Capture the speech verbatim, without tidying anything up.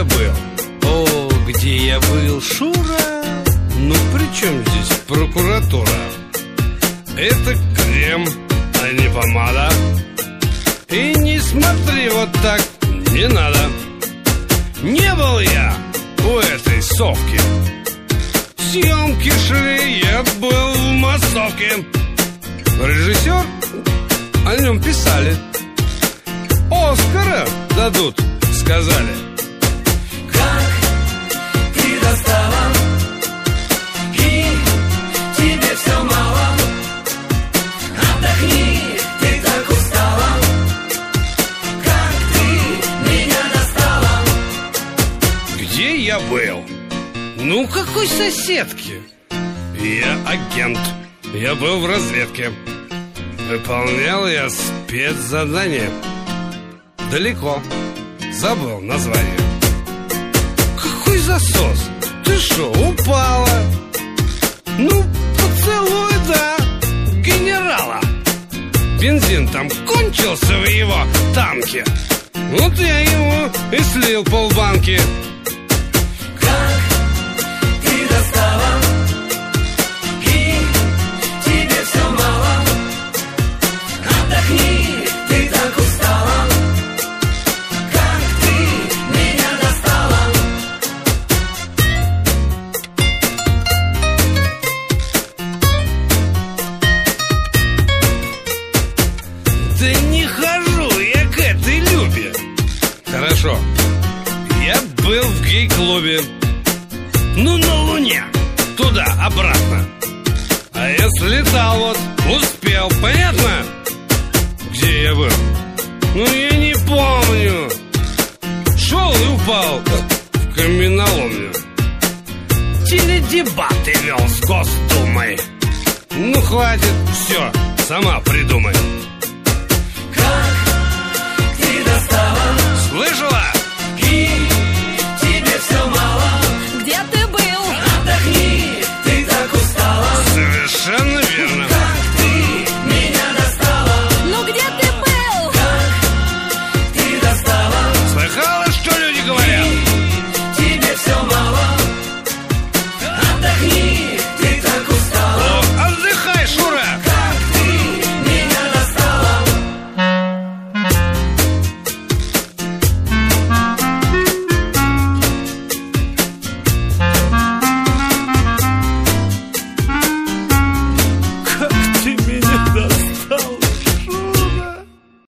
я был? О, где я был, Шура? Ну при чем здесь прокуратура? Это крем, а не помада. И не смотри вот так, не надо. Не был я у этой совки. Съемки шли, я был в массовке. Режиссер, о нем писали. Оскара дадут, сказали. Как ты достала, и тебе все мало. Отдохни, ты так устала. Как ты меня достала. Где я был? Ну, какой соседки? Я агент. Я был в разведке. Выполнял я спецзадание. Далеко. Забыл название. Какой засос? Ты что, упала? Ну, поцелуй, да, генерала. Бензин там кончился в его танке. Вот я ему и слил полбанки. Как ты достала, и тебе все мало. Отдохни, ты так устала. Как ты меня достала. Да не хожу я к этой Любе. Хорошо, я был в гей-клубе. Ну, на Луне, туда-обратно. А я слетал вот, успел, понятно? Где я был? Ну, я не помню. Шел и упал в каменоломню. Теледебаты вел с Госдумой. Ну, хватит, все, сама придумай. Как ты достала, Слышала?